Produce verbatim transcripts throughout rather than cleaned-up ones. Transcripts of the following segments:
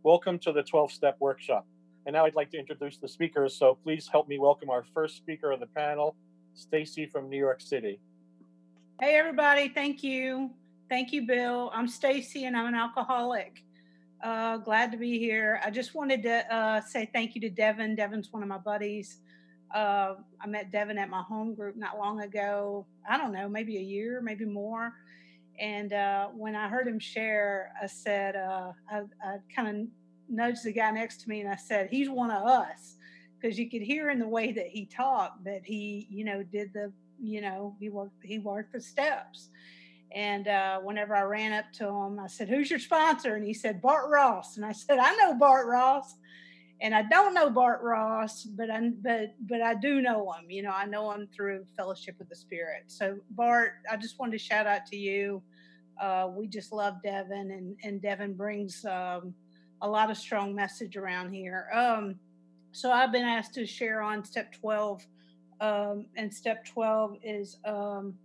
Welcome to the twelve-Step Workshop. And now I'd like to introduce the speakers, so please help me welcome our first speaker of the panel, Stacy from New York City. Hey, everybody. Thank you. Thank you, Bill. I'm Stacy, and I'm an alcoholic. Uh, glad to be here. I just wanted to uh, say thank you to Devin. Devin's one of my buddies. Uh, I met Devin at my home group not long ago. I don't know, maybe a year, maybe more. And uh, when I heard him share, I said, uh, I, I kind of nudged the guy next to me and I said, he's one of us. Because you could hear in the way that he talked that he, you know, did the, you know, he worked, he worked the steps. And uh, whenever I ran up to him, I said, who's your sponsor? And he said, Bart Ross. And I said, I know Bart Ross. And I don't know Bart Ross, but I but but I do know him. You know, I know him through Fellowship with the Spirit. So Bart, I just wanted to shout out to you. Uh, we just love Devin, and and Devin brings um, a lot of strong message around here. Um, so I've been asked to share on step twelve, um, and step twelve is um,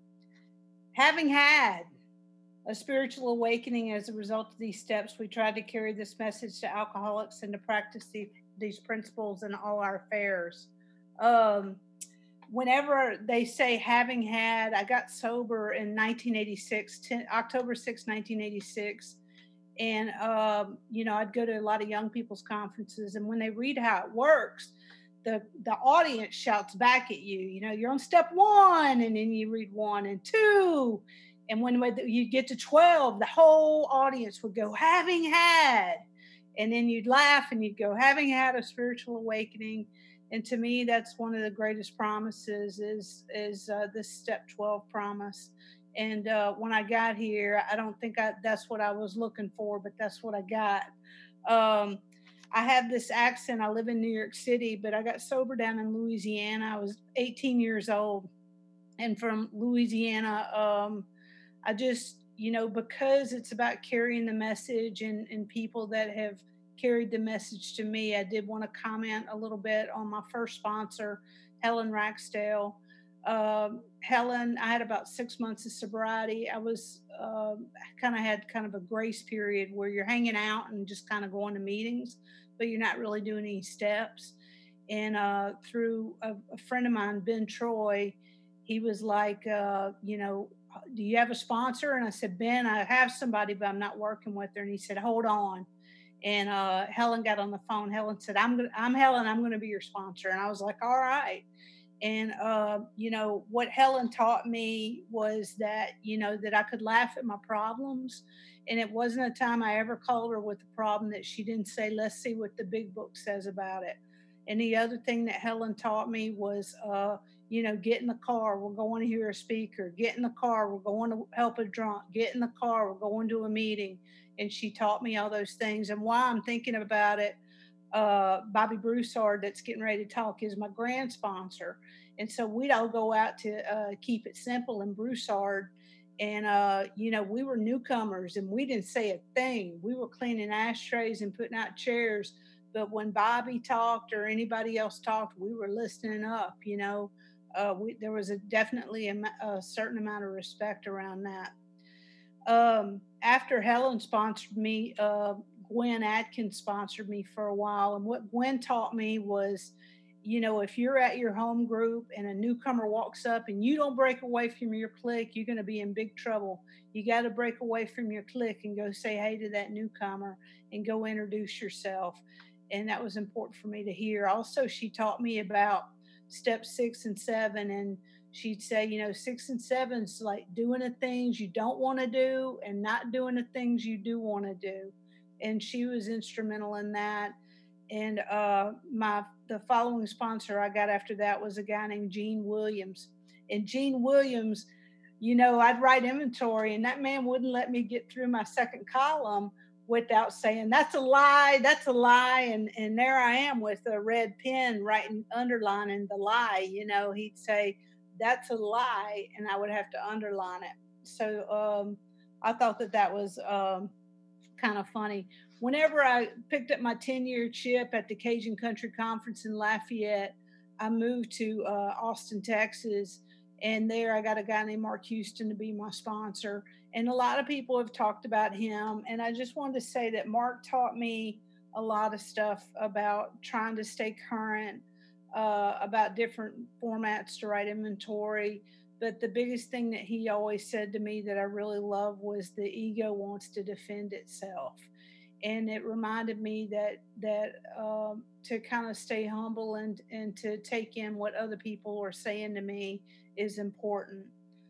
having had a spiritual awakening as a result of these steps. We tried to carry this message to alcoholics and to practice the, these principles in all our affairs. Um, whenever they say having had, I got sober in nineteen eighty-six, ten, October sixth, nineteen eighty-six. And, um, you know, I'd go to a lot of young people's conferences, and when they read how it works, the, the audience shouts back at you, you know, you're on step one, and then you read one and two. And when you get to twelve, the whole audience would go, having had. And then you'd laugh and you'd go, having had a spiritual awakening. And to me, that's one of the greatest promises is, is uh, this step twelve promise. And uh, when I got here, I don't think I, that's what I was looking for, but that's what I got. Um, I have this accent. I live in New York City, but I got sober down in Louisiana. I was eighteen years old. And from Louisiana, um, I just, you know, because it's about carrying the message and, and people that have carried the message to me, I did want to comment a little bit on my first sponsor, Helen Ragsdale. Um, Helen, I had about six months of sobriety. I was um, kind of had kind of a grace period where you're hanging out and just kind of going to meetings, but you're not really doing any steps. And uh, through a, a friend of mine, Ben Troy, he was like, uh, you know, do you have a sponsor? And I said, Ben, I have somebody, but I'm not working with her. And he said, hold on. And uh, Helen got on the phone. Helen said, I'm gonna, I'm Helen. I'm going to be your sponsor. And I was like, all right. And, uh, you know, what Helen taught me was that, you know, that I could laugh at my problems. And it wasn't a time I ever called her with a problem that she didn't say, let's see what the big book says about it. And the other thing that Helen taught me was, uh, you know, get in the car, we're going to hear a speaker. Get in the car, we're going to help a drunk. Get in the car, we're going to a meeting. And she taught me all those things. And while I'm thinking about it, uh, Bobby Broussard, that's getting ready to talk, is my grand sponsor. And so we'd all go out to uh, Keep It Simple in Broussard. And, uh, you know, we were newcomers and we didn't say a thing. We were cleaning ashtrays and putting out chairs. But when Bobby talked or anybody else talked, we were listening up, you know. Uh, we, there was a definitely a, a certain amount of respect around that. Um, after Helen sponsored me, uh, Gwen Atkins sponsored me for a while. And what Gwen taught me was, you know, if you're at your home group and a newcomer walks up and you don't break away from your clique, you're going to be in big trouble. You got to break away from your clique and go say hey to that newcomer and go introduce yourself. And that was important for me to hear. Also, she taught me about step six and seven. And she'd say, you know, six and seven is like doing the things you don't want to do and not doing the things you do want to do. And she was instrumental in that. And uh, my the following sponsor I got after that was a guy named Gene Williams. And Gene Williams, you know, I'd write inventory and that man wouldn't let me get through my second column without saying, that's a lie, that's a lie. And, and there I am with a red pen writing, underlining the lie. You know, he'd say, that's a lie. And I would have to underline it. So um, I thought that that was um, kind of funny. Whenever I picked up my ten-year chip at the Cajun Country Conference in Lafayette, I moved to uh, Austin, Texas. And there I got a guy named Mark Houston to be my sponsor. And a lot of people have talked about him. And I just wanted to say that Mark taught me a lot of stuff about trying to stay current, uh, about different formats to write inventory. But the biggest thing that he always said to me that I really love was the ego wants to defend itself. And it reminded me that that um, to kind of stay humble and and to take in what other people are saying to me is important.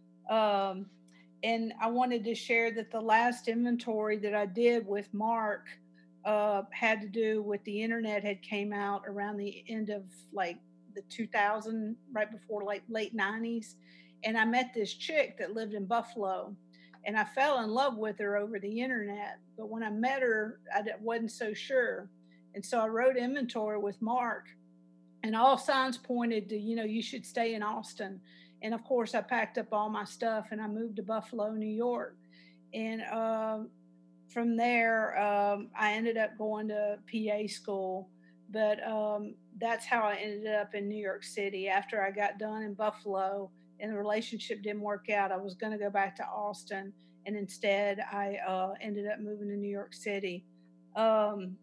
Um, and I wanted to share that the last inventory that I did with Mark uh, had to do with the internet had came out around the end of like the two thousand, right before like late nineties, and I met this chick that lived in Buffalo, and I fell in love with her over the internet. But when I met her, I wasn't so sure, and so I wrote inventory with Mark, and all signs pointed to, you know, you should stay in Austin. And of course, I packed up all my stuff and I moved to Buffalo, New York. And um, from there, um, I ended up going to P A school. But um, that's how I ended up in New York City. After I got done in Buffalo and the relationship didn't work out, I was going to go back to Austin. And instead, I uh, ended up moving to New York City. Um,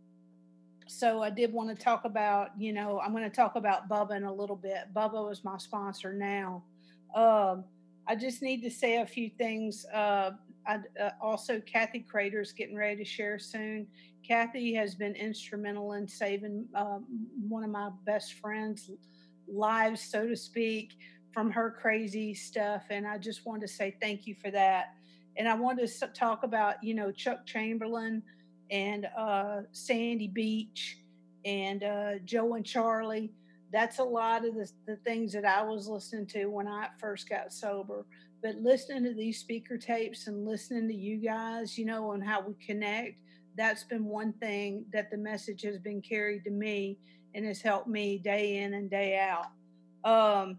so I did want to talk about, you know, I'm going to talk about Bubba in a little bit. Bubba is my sponsor now. Um, I just need to say a few things. Uh, I, uh, also, Kathy Crater's getting ready to share soon. Kathy has been instrumental in saving um, one of my best friends' lives, so to speak, from her crazy stuff. And I just wanted to say thank you for that. And I wanted to talk about, you know, Chuck Chamberlain and uh, Sandy Beach and uh, Joe and Charlie. That's a lot of the, the things that I was listening to when I first got sober. But listening to these speaker tapes and listening to you guys, you know, and how we connect, that's been one thing that the message has been carried to me and has helped me day in and day out. Um,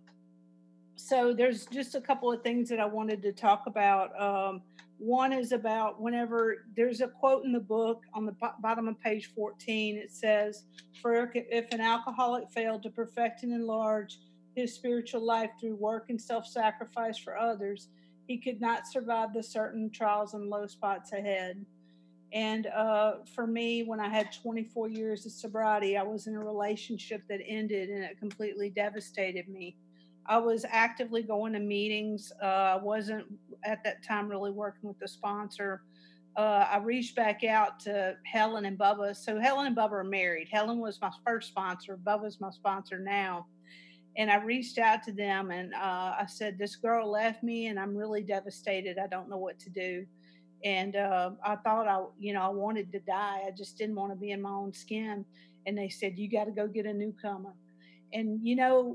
so there's just a couple of things that I wanted to talk about. Um, one is about whenever there's a quote in the book on the bottom of page fourteen, it says, "For if an alcoholic failed to perfect and enlarge his spiritual life through work and self-sacrifice for others, he could not survive the certain trials and low spots ahead." And uh, for me, when I had twenty-four years of sobriety, I was in a relationship that ended and it completely devastated me. I was actively going to meetings. Uh, I wasn't at that time really working with the sponsor. Uh, I reached back out to Helen and Bubba. So Helen and Bubba are married. Helen was my first sponsor. Bubba's my sponsor now. And I reached out to them and uh, I said, "This girl left me and I'm really devastated. I don't know what to do." And uh, I thought I, you know, I wanted to die. I just didn't want to be in my own skin. And they said, "You got to go get a newcomer." And, you know,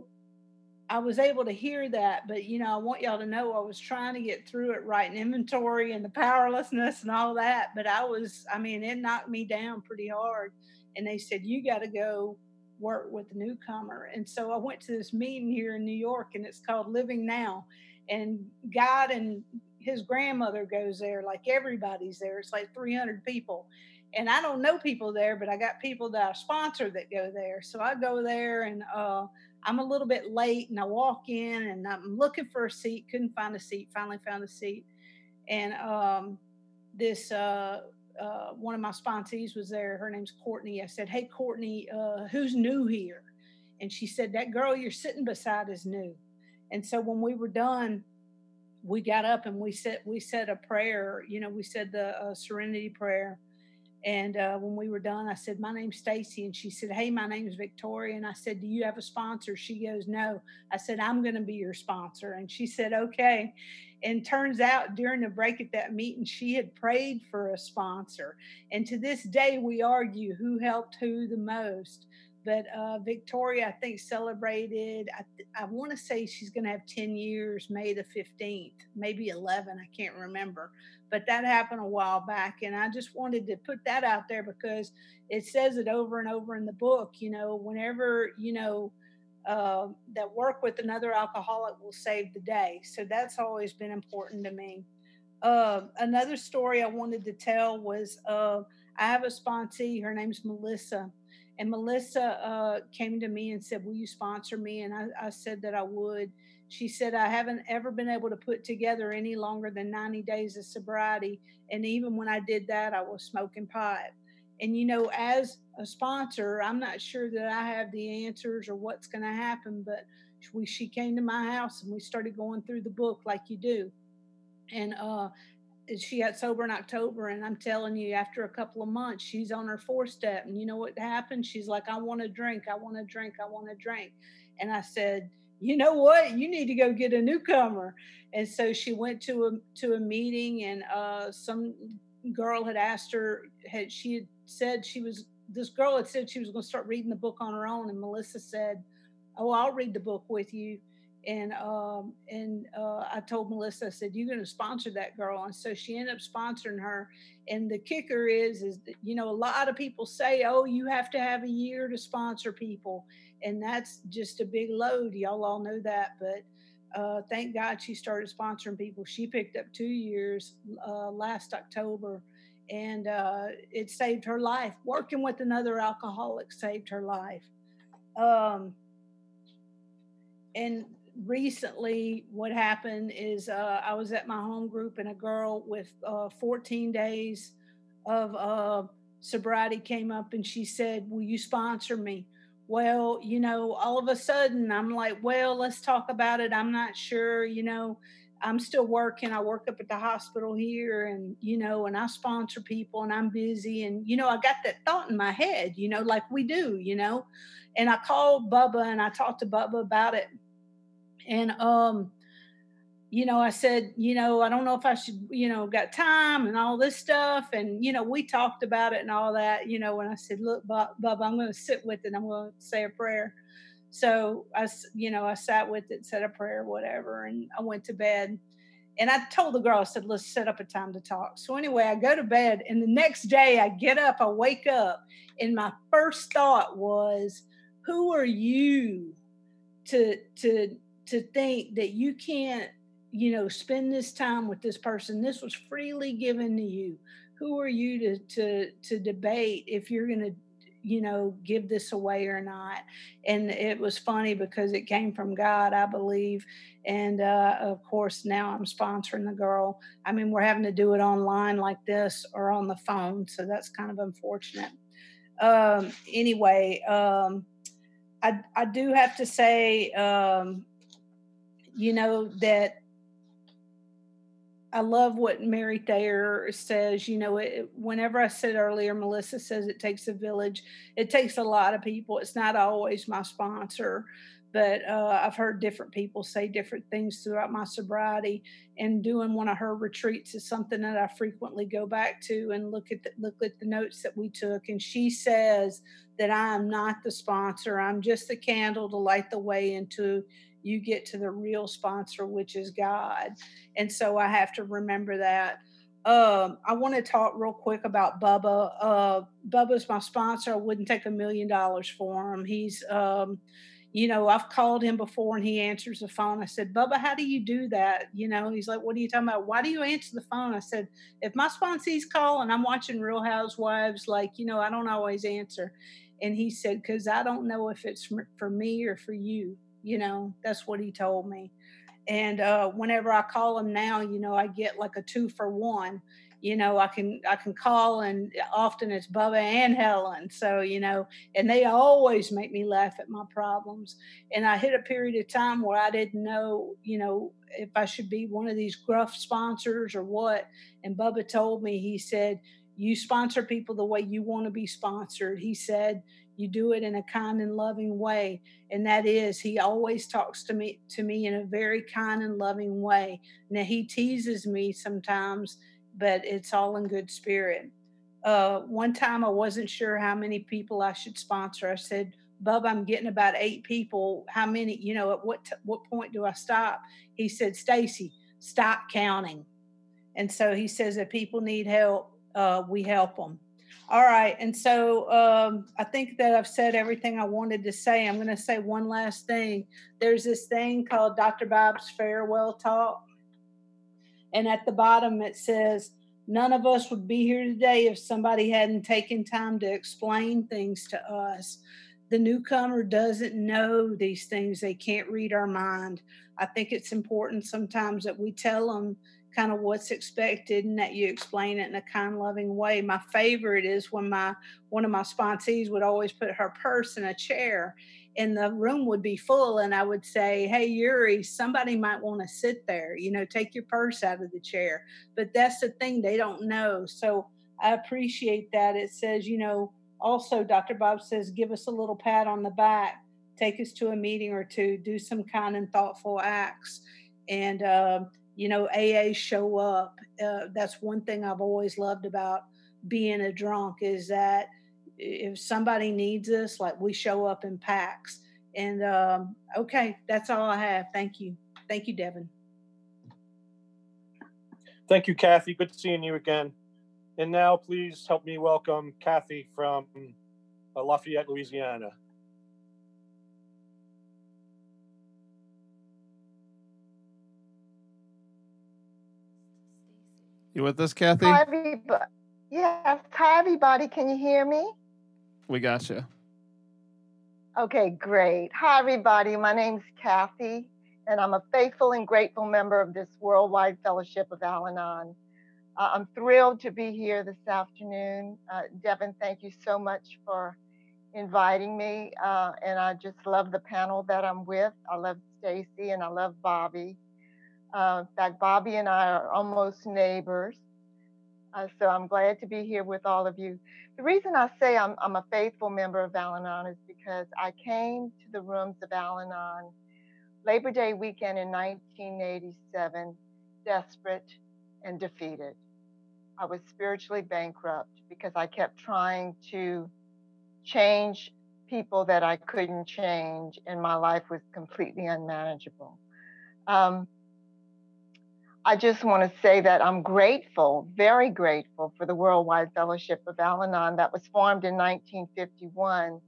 I was able to hear that, but you know, I want y'all to know I was trying to get through it, writing inventory and the powerlessness and all that. But I was, I mean, it knocked me down pretty hard. And they said, "You got to go work with the newcomer." And so I went to this meeting here in New York, and it's called Living Now. And God and his grandmother goes there, like everybody's there. It's like three hundred people. And I don't know people there, but I got people that I sponsor that go there. So I go there and, uh, I'm a little bit late and I walk in and I'm looking for a seat, couldn't find a seat, finally found a seat. And um, this, uh, uh, one of my sponsees was there. Her name's Courtney. I said, "Hey, Courtney, uh, who's new here?" And she said, "That girl you're sitting beside is new." And so when we were done, we got up and we said, we said a prayer, you know, we said the uh, serenity prayer. And uh, when we were done, I said, "My name's Stacy." And she said, "Hey, my name's Victoria." And I said, "Do you have a sponsor?" She goes, "No." I said, "I'm going to be your sponsor." And she said, "Okay." And turns out during the break at that meeting, she had prayed for a sponsor. And to this day, we argue who helped who the most. But uh, Victoria, I think, celebrated, I, th- I want to say she's going to have ten years, May the fifteenth, maybe eleven. I can't remember. But that happened a while back. And I just wanted to put that out there because it says it over and over in the book, you know, whenever, you know, uh, that work with another alcoholic will save the day. So that's always been important to me. Uh, another story I wanted to tell was uh, I have a sponsee. Her name's Melissa. And Melissa uh, came to me and said, "Will you sponsor me?" And I, I said that I would. She said, "I haven't ever been able to put together any longer than ninety days of sobriety. And even when I did that, I was smoking pot." And, you know, as a sponsor, I'm not sure that I have the answers or what's going to happen, but we, she came to my house and we started going through the book like you do. And uh, she got sober in October, and I'm telling you, after a couple of months, she's on her fourth step. And you know what happened? She's like, I want to drink, I want to drink, I want to drink. And I said, you know what? You need to go get a newcomer. And so she went to a to a meeting, and uh, some girl had asked her, had she had said she was this girl had said she was going to start reading the book on her own, and Melissa said, "Oh, I'll read the book with you." And um, and uh, I told Melissa, I said, "You're going to sponsor that girl," and so she ended up sponsoring her. And the kicker is, is that, you know, a lot of people say, "Oh, you have to have a year to sponsor people," and that's just a big load. Y'all all know that, but uh, thank God she started sponsoring people. She picked up two years uh, last October, and uh, it saved her life. Working with another alcoholic saved her life. Um, and recently what happened is uh, I was at my home group, and a girl with uh, fourteen days of uh, sobriety came up and she said, will you sponsor me? Well, you know, all of a sudden I'm like, well, let's talk about it. I'm not sure, you know, I'm still working. I work up at the hospital here, and, you know, and I sponsor people and I'm busy. And, you know, I got that thought in my head, you know, like we do, you know. And I called Bubba and I talked to Bubba about it. And um, you know, I said, you know, I don't know if I should, you know, got time and all this stuff. And, you know, we talked about it and all that, you know, and I said, look, Bub, Bub I'm going to sit with it. I'm going to say a prayer. So I, you know, I sat with it, said a prayer, whatever, and I went to bed. And I told the girl, I said, let's set up a time to talk. So anyway, I go to bed, and the next day I get up, I wake up, and my first thought was, who are you to, to, to think that you can't, you know, spend this time with this person? This was freely given to you. Who are you to to to debate if you're going to, you know, give this away or not? And it was funny because it came from God, I believe. And uh, of course, now I'm sponsoring the girl. I mean, we're having to do it online like this or on the phone, so that's kind of unfortunate. Um, anyway, um, I I do have to say, um, you know, that I love what Mary Thayer says. You know, it, whenever I said earlier, Melissa says it takes a village. It takes a lot of people. It's not always my sponsor, but uh, I've heard different people say different things throughout my sobriety. And doing one of her retreats is something that I frequently go back to and look at the, look at the notes that we took. And she says that I am not the sponsor. I'm just the candle to light the way into you get to the real sponsor, which is God. And so I have to remember that. Um, I want to talk real quick about Bubba. Uh, Bubba's my sponsor. I wouldn't take a million dollars for him. He's, um, you know, I've called him before and he answers the phone. I said, Bubba, how do you do that? You know, he's like, what are you talking about? Why do you answer the phone? I said, if my sponsees call and I'm watching Real Housewives, like, you know, I don't always answer. And he said, because I don't know if it's for me or for you. You know, that's what he told me. And uh, whenever I call him now, you know, I get like a two for one. You know, I can I can call, and often it's Bubba and Helen. So, you know, and they always make me laugh at my problems. And I hit a period of time where I didn't know, you know, if I should be one of these gruff sponsors or what. And Bubba told me, he said, you sponsor people the way you want to be sponsored. He said, you do it in a kind and loving way. And that is, he always talks to me to me in a very kind and loving way. Now he teases me sometimes, but it's all in good spirit. Uh, one time I wasn't sure how many people I should sponsor. I said, Bub, I'm getting about eight people. How many, you know, at what t- what point do I stop? He said, Stacy, stop counting. And so he says that people need help, uh, we help them. All right. And so um, I think that I've said everything I wanted to say. I'm going to say one last thing. There's this thing called Doctor Bob's Farewell Talk. And at the bottom it says, none of us would be here today if somebody hadn't taken time to explain things to us. The newcomer doesn't know these things. They can't read our mind. I think it's important sometimes that we tell them, kind of what's expected and that you explain it in a kind, loving way. My favorite is when my one of my sponsees would always put her purse in a chair and the room would be full, and I would say, "Hey Yuri, somebody might want to sit there, you know, take your purse out of the chair." But that's the thing, they don't know. So I appreciate that. It says, you know, also Doctor Bob says, give us a little pat on the back, take us to a meeting or two, do some kind and thoughtful acts. And um, you know, A A show up. Uh, that's one thing I've always loved about being a drunk is that if somebody needs us, like we show up in packs. And um, okay, that's all I have. Thank you. Thank you, Devin. Thank you, Kathy. Good seeing you again. And now please help me welcome Kathy from uh, Lafayette, Louisiana. You with us, Kathy? Hi, everybody. Yes. Hi, everybody. Can you hear me? We got you. Okay, great. Hi, everybody. My name's Kathy, and I'm a faithful and grateful member of this Worldwide Fellowship of Al-Anon. Uh, I'm thrilled to be here this afternoon. Uh, Devin, thank you so much for inviting me, uh, and I just love the panel that I'm with. I love Stacy, and I love Bobby. Uh, in fact, Bobby and I are almost neighbors. Uh, so I'm glad to be here with all of you. The reason I say I'm, I'm a faithful member of Al-Anon is because I came to the rooms of Al-Anon Labor Day weekend in nineteen eighty-seven, desperate and defeated. I was spiritually bankrupt because I kept trying to change people that I couldn't change, and my life was completely unmanageable. Um, I just want to say that I'm grateful, very grateful for the Worldwide Fellowship of Al-Anon that was formed in nineteen fifty-one.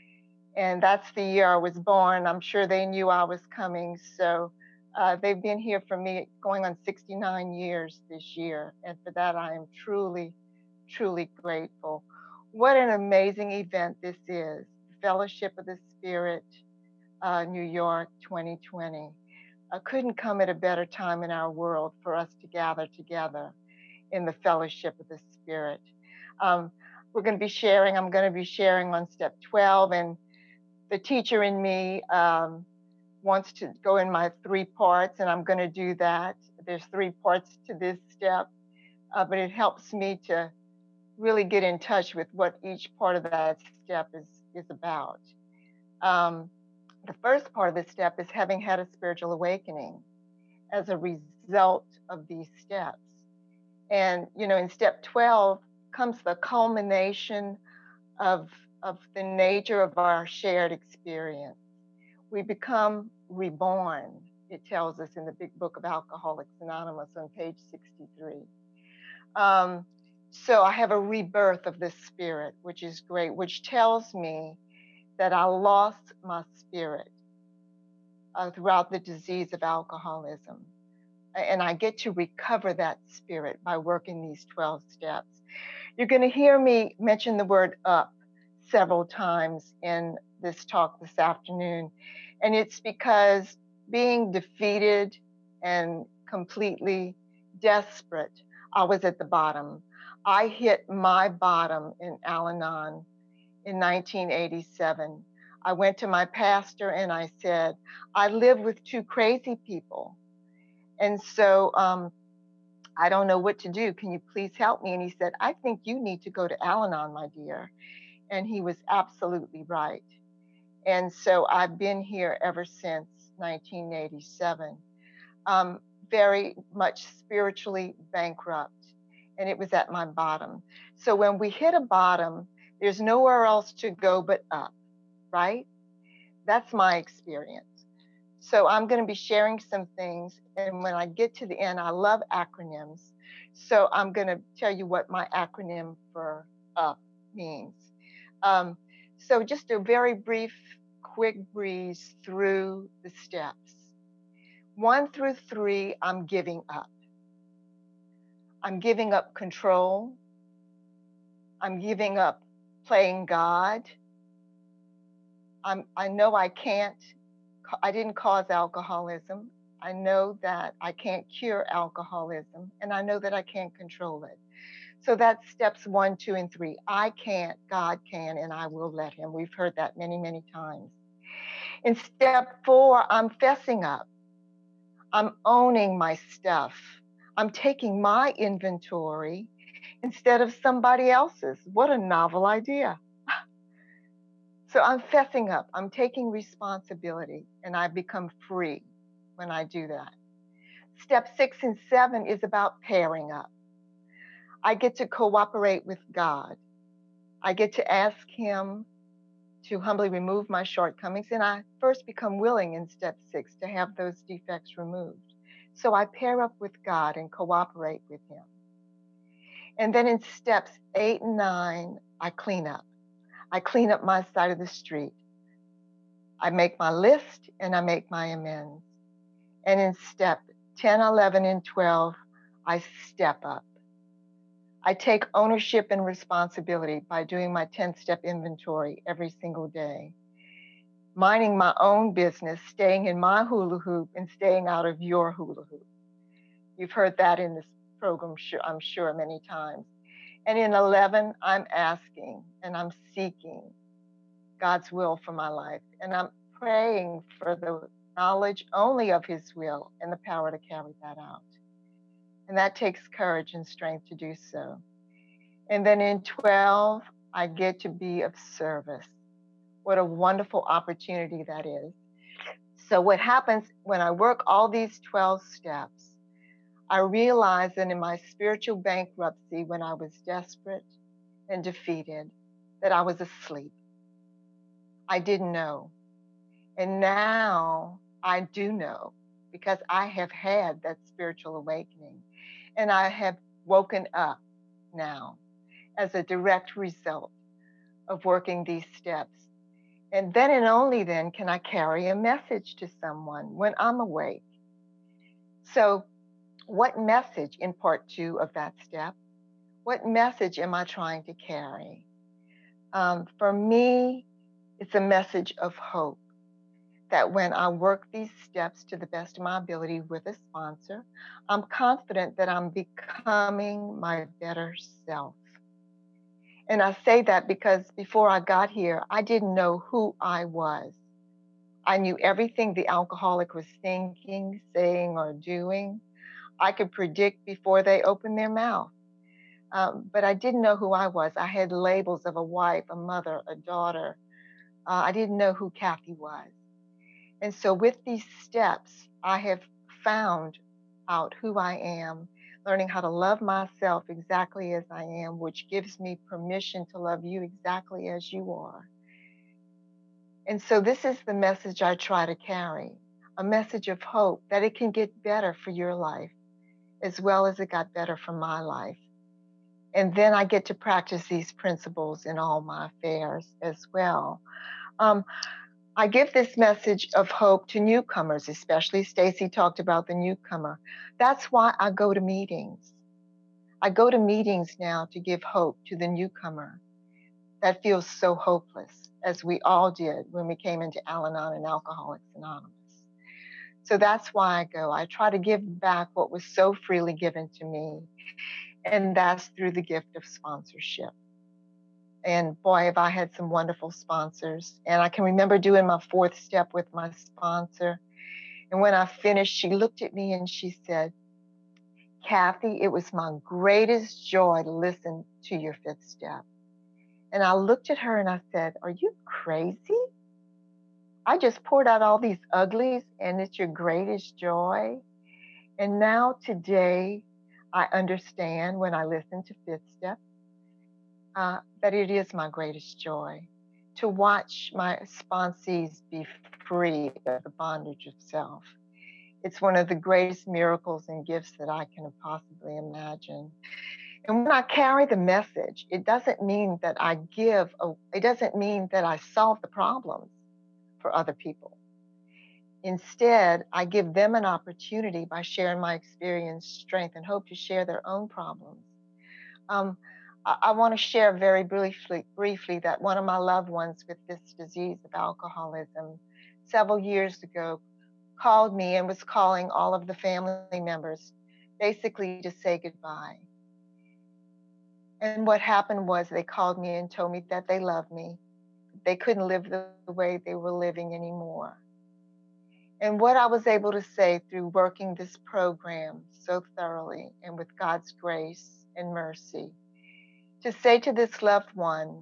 And that's the year I was born. I'm sure they knew I was coming. So uh, they've been here for me going on sixty-nine years this year. And for that, I am truly, truly grateful. What an amazing event this is. Fellowship of the Spirit, uh, New York twenty twenty. I couldn't come at a better time in our world for us to gather together in the fellowship of the Spirit. Um, we're going to be sharing, I'm going to be sharing on step twelve, and the teacher in me um, wants to go in my three parts, and I'm going to do that. There's three parts to this step, uh, but it helps me to really get in touch with what each part of that step is, is about. Um, The first part of this step is having had a spiritual awakening as a result of these steps. And, you know, in step twelve comes the culmination of, of the nature of our shared experience. We become reborn, it tells us in the big book of Alcoholics Anonymous on page sixty-three. Um, so I have a rebirth of the spirit, which is great, which tells me that I lost my spirit uh, throughout the disease of alcoholism. And I get to recover that spirit by working these twelve steps. You're going to hear me mention the word up several times in this talk this afternoon. And it's because being defeated and completely desperate, I was at the bottom. I hit my bottom in Al-Anon in nineteen eighty-seven. I went to my pastor and I said, I live with two crazy people. And so um, I don't know what to do. Can you please help me? And he said, I think you need to go to Al-Anon, my dear. And he was absolutely right. And so I've been here ever since nineteen eighty-seven, um, very much spiritually bankrupt. And it was at my bottom. So when we hit a bottom, there's nowhere else to go but up, right? That's my experience. So I'm going to be sharing some things. And when I get to the end, I love acronyms. So I'm going to tell you what my acronym for up means. Um, so just a very brief, quick breeze through the steps. One through three, I'm giving up. I'm giving up control. I'm giving up playing God. I'm, I know I can't, I didn't cause alcoholism. I know that I can't cure alcoholism, and I know that I can't control it. So that's steps one, two, and three. I can't, God can, and I will let him. We've heard that many, many times. In step four, I'm fessing up. I'm owning my stuff. I'm taking my inventory instead of somebody else's. What a novel idea. So I'm fessing up. I'm taking responsibility, and I become free when I do that. Step six and seven is about pairing up. I get to cooperate with God. I get to ask him to humbly remove my shortcomings, and I first become willing in step six to have those defects removed. So I pair up with God and cooperate with him. And then in steps eight and nine, I clean up. I clean up my side of the street. I make my list and I make my amends. And in step ten, eleven, and twelve, I step up. I take ownership and responsibility by doing my ten-step inventory every single day. Minding my own business, staying in my hula hoop and staying out of your hula hoop. You've heard that in this program, I'm sure, many times. And in eleven, I'm asking and I'm seeking God's will for my life. And I'm praying for the knowledge only of his will and the power to carry that out. And that takes courage and strength to do so. And then in twelve, I get to be of service. What a wonderful opportunity that is. So what happens when I work all these twelve steps, I realized that in my spiritual bankruptcy, when I was desperate and defeated, that I was asleep. I didn't know. And now I do know, because I have had that spiritual awakening. And I have woken up now as a direct result of working these steps. And then and only then can I carry a message to someone when I'm awake. So what message in part two of that step, what message am I trying to carry? Um, for me, it's a message of hope. That when I work these steps to the best of my ability with a sponsor, I'm confident that I'm becoming my better self. And I say that because before I got here, I didn't know who I was. I knew everything the alcoholic was thinking, saying, or doing. I could predict before they opened their mouth. Um, but I didn't know who I was. I had labels of a wife, a mother, a daughter. Uh, I didn't know who Kathy was. And so with these steps, I have found out who I am, learning how to love myself exactly as I am, which gives me permission to love you exactly as you are. And so this is the message I try to carry, a message of hope that it can get better for your life, as well as it got better for my life. And then I get to practice these principles in all my affairs as well. Um, I give this message of hope to newcomers, especially Stacy talked about the newcomer. That's why I go to meetings. I go to meetings now to give hope to the newcomer that feels so hopeless, as we all did when we came into Al-Anon and Alcoholics Anonymous. So that's why I go. I try to give back what was so freely given to me, and that's through the gift of sponsorship. And boy, have I had some wonderful sponsors. And I can remember doing my fourth step with my sponsor. And when I finished, she looked at me and she said, Kathy, it was my greatest joy to listen to your fifth step. And I looked at her and I said, are you crazy? I just poured out all these uglies and it's your greatest joy. And now today, I understand when I listen to fifth step, Uh, that it is my greatest joy to watch my sponsees be free of the bondage of self. It's one of the greatest miracles and gifts that I can possibly imagine. And when I carry the message, it doesn't mean that I give, a, it doesn't mean that I solve the problems for other people. Instead, I give them an opportunity by sharing my experience, strength, and hope to share their own problems. Um, I want to share very briefly, briefly that one of my loved ones with this disease of alcoholism several years ago called me and was calling all of the family members basically to say goodbye. And what happened was they called me and told me that they loved me. They couldn't live the way they were living anymore. And what I was able to say through working this program so thoroughly and with God's grace and mercy, to say to this loved one,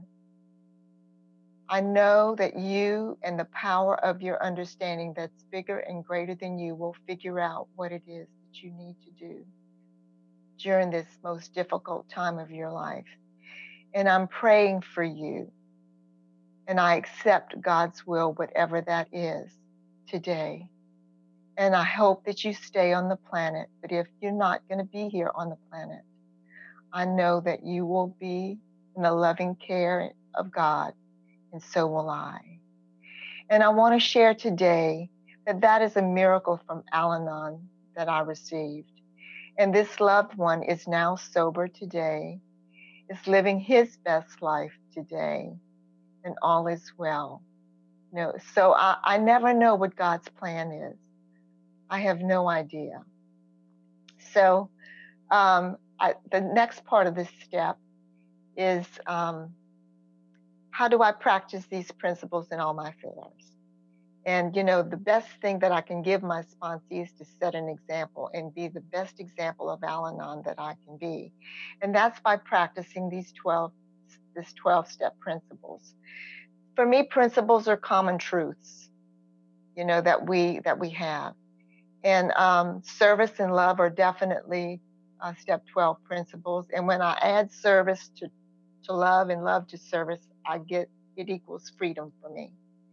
I know that you and the power of your understanding that's bigger and greater than you will figure out what it is that you need to do during this most difficult time of your life. And I'm praying for you. And I accept God's will, whatever that is, today. And I hope that you stay on the planet. But if you're not going to be here on the planet, I know that you will be in the loving care of God, and so will I. And I want to share today that that is a miracle from Al-Anon that I received. And this loved one is now sober today, is living his best life today, and all is well. You know, so I, I never know what God's plan is. I have no idea. So um, I, the next part of this step is um, how do I practice these principles in all my affairs? And, you know, the best thing that I can give my sponsee is to set an example and be the best example of Al-Anon that I can be. And that's by practicing these twelve, this twelve-step principles. For me, principles are common truths, you know, that we that we have. And um, service and love are definitely uh, step twelve principles. And when I add service to, to love and love to service, I get, it equals freedom for me.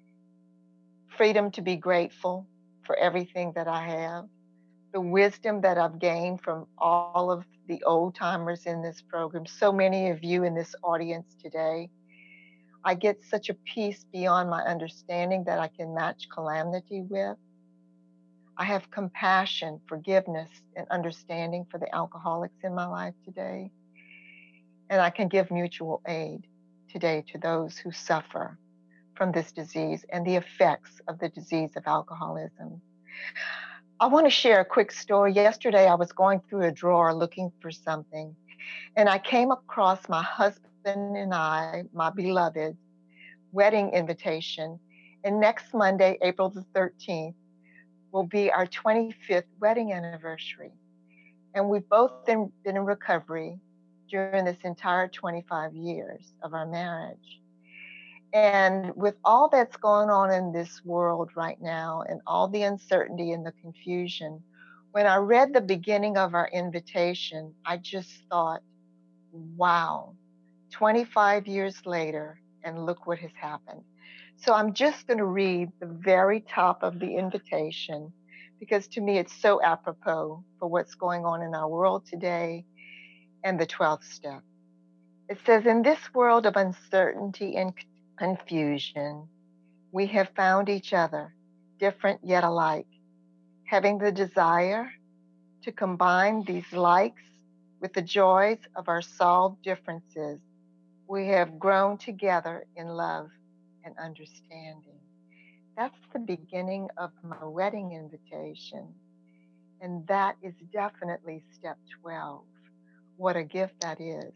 Freedom to be grateful for everything that I have, the wisdom that I've gained from all of the old timers in this program, so many of you in this audience today. I get such a peace beyond my understanding that I can match calamity with. I have compassion, forgiveness, and understanding for the alcoholics in my life today. And I can give mutual aid today to those who suffer from this disease and the effects of the disease of alcoholism. I want to share a quick story. Yesterday, I was going through a drawer looking for something, and I came across my husband and I, my beloved, wedding invitation. And next Monday, April the thirteenth, will be our twenty-fifth wedding anniversary. And we've both been, been in recovery during this entire twenty-five years of our marriage. And with all that's going on in this world right now and all the uncertainty and the confusion, when I read the beginning of our invitation, I just thought, wow, twenty-five years later, and look what has happened. So I'm just going to read the very top of the invitation because to me it's so apropos for what's going on in our world today and the twelfth step. It says, in this world of uncertainty and confusion, we have found each other, different yet alike, having the desire to combine these likes with the joys of our solved differences. We have grown together in love and understanding. That's the beginning of my wedding invitation. And that is definitely step twelve. What a gift that is.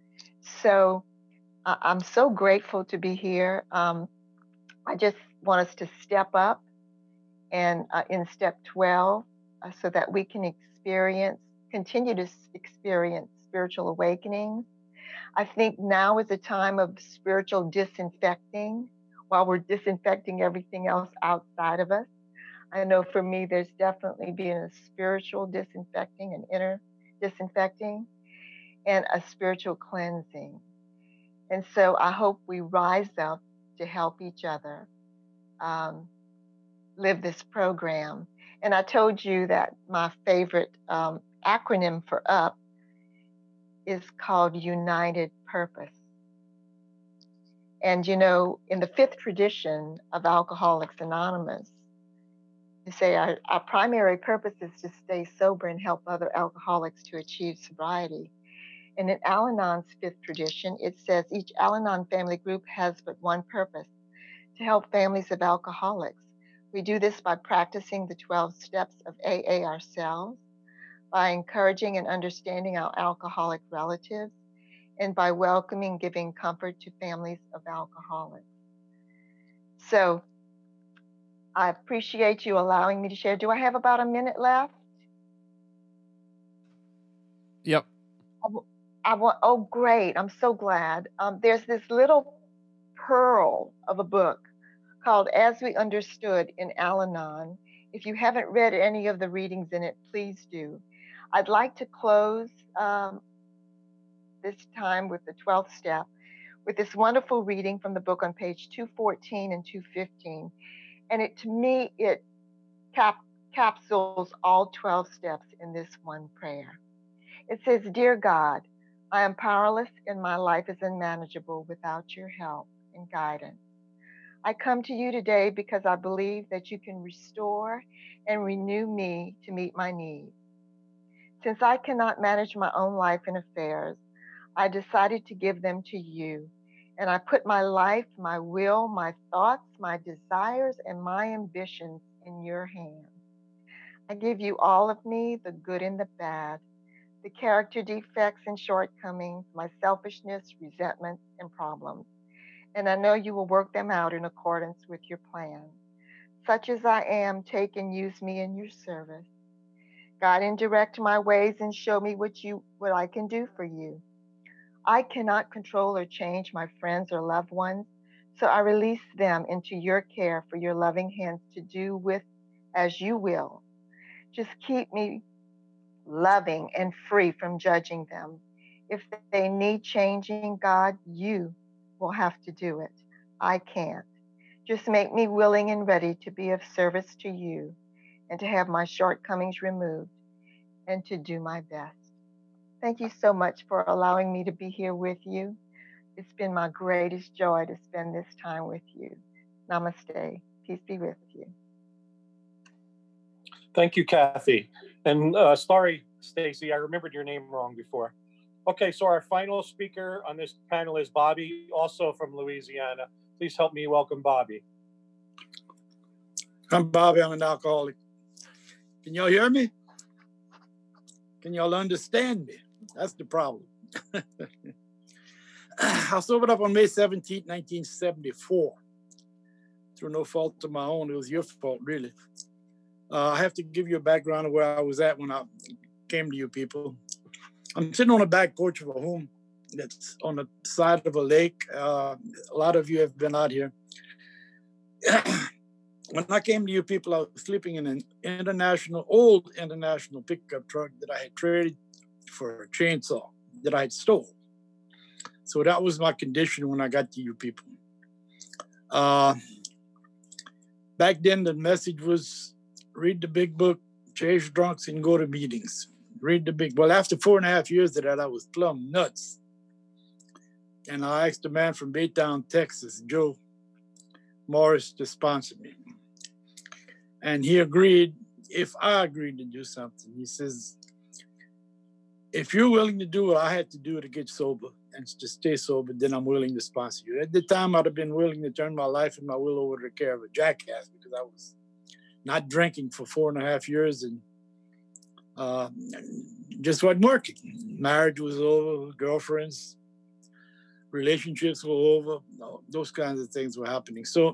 So uh, I'm so grateful to be here. Um, I just want us to step up and uh, in step twelve uh, so that we can experience, continue to experience spiritual awakenings. I think now is a time of spiritual disinfecting while we're disinfecting everything else outside of us. I know for me, there's definitely been a spiritual disinfecting, an inner disinfecting, and a spiritual cleansing. And so I hope we rise up to help each other um, live this program. And I told you that my favorite um, acronym for UP is called United Purpose. And, you know, in the fifth tradition of Alcoholics Anonymous, you say our, our primary purpose is to stay sober and help other alcoholics to achieve sobriety. And in Al-Anon's fifth tradition, it says each Al-Anon family group has but one purpose, to help families of alcoholics We do this by practicing the twelve steps of A A ourselves, by encouraging and understanding our alcoholic relatives, and by welcoming, giving comfort to families of alcoholics. So I appreciate you allowing me to share. Do I have about a minute left? Yep. I want, oh, great. I'm so glad. Um, there's this little pearl of a book called As We Understood in Al-Anon. If you haven't read any of the readings in it, please do. I'd like to close um, this time with the twelfth step with this wonderful reading from the book on page two fourteen and two fifteen. And it, to me, it cap capsules all twelve steps in this one prayer. It says, Dear God, I am powerless and my life is unmanageable without your help and guidance. I come to you today because I believe that you can restore and renew me to meet my needs. Since I cannot manage my own life and affairs, I decided to give them to you. And I put my life, my will, my thoughts, my desires, and my ambitions in your hands. I give you all of me, the good and the bad, the character defects and shortcomings, my selfishness, resentments, and problems. And I know you will work them out in accordance with your plan. Such as I am, take and use me in your service. Guide and direct my ways and show me what you what I can do for you. I cannot control or change my friends or loved ones, so I release them into your care for your loving hands to do with as you will. Just keep me loving and free from judging them. If they need changing, God, you will have to do it. I can't. Just make me willing and ready to be of service to you and to have my shortcomings removed and to do my best. Thank you so much for allowing me to be here with you. It's been my greatest joy to spend this time with you. Namaste. Peace be with you. Thank you, Kathy. And uh, sorry, Stacy, I remembered your name wrong before. Okay, so our final speaker on this panel is Bobby, also from Louisiana. Please help me welcome Bobby. I'm Bobby, I'm an alcoholic. Can y'all hear me? Can y'all understand me? That's the problem. I sobered up on May seventeenth, nineteen seventy-four. Through no fault of my own, it was your fault, really. Uh, I have to give you a background of where I was at when I came to you people. I'm sitting on the back porch of a home that's on the side of a lake. Uh, a lot of you have been out here. When I came to you people, I was sleeping in an international, old international pickup truck that I had traded for a chainsaw that I had stole. So that was my condition when I got to you people. Uh, back then, the message was read the big book, chase drunks, and go to meetings. Read the big, well, after four and a half years of that, I was plumb nuts. And I asked a man from Baytown, Texas, Joe Morris, to sponsor me. And he agreed, if I agreed to do something, he says, if you're willing to do what I had to do to get sober and to stay sober, then I'm willing to sponsor you. At the time, I'd have been willing to turn my life and my will over to the care of a jackass because I was not drinking for four and a half years and uh, just wasn't working. Marriage was over, girlfriends, relationships were over, those kinds of things were happening. So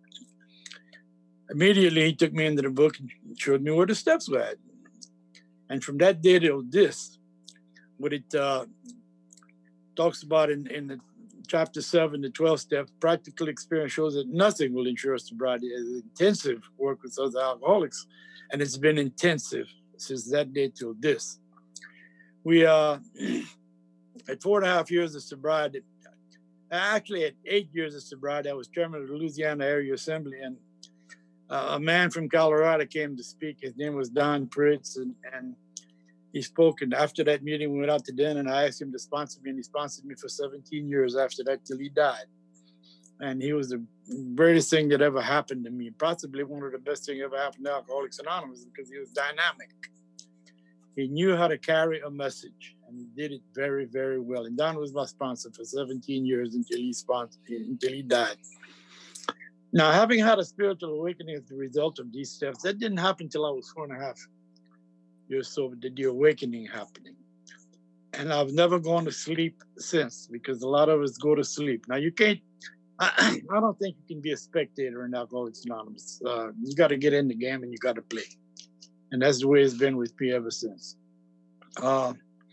immediately he took me into the book and showed me where the steps were at. And from that day till this, what it uh, talks about in, in the chapter seven, the twelve steps, practical experience shows that nothing will ensure sobriety. It's intensive work with other alcoholics, and it's been intensive since that day till this. We, uh, at four and a half years of sobriety, actually at eight years of sobriety, I was chairman of the Louisiana Area Assembly, and uh, a man from Colorado came to speak. His name was Don Pritz, and, and he spoke. And after that meeting, we went out to dinner, and I asked him to sponsor me, and he sponsored me for seventeen years after that till he died. And he was the greatest thing that ever happened to me. Possibly one of the best things ever happened to Alcoholics Anonymous because he was dynamic. He knew how to carry a message, and he did it very, very well. And Don was my sponsor for seventeen years until he sponsored, until he died. Now, having had a spiritual awakening as the result of these steps, that didn't happen until I was four and a half years old, did the awakening happening. And I've never gone to sleep since, because a lot of us go to sleep. Now, you can't, I, I don't think you can be a spectator in Alcoholics Anonymous. Uh, you got to get in the game and you got to play. And that's the way it's been with me ever since. Uh,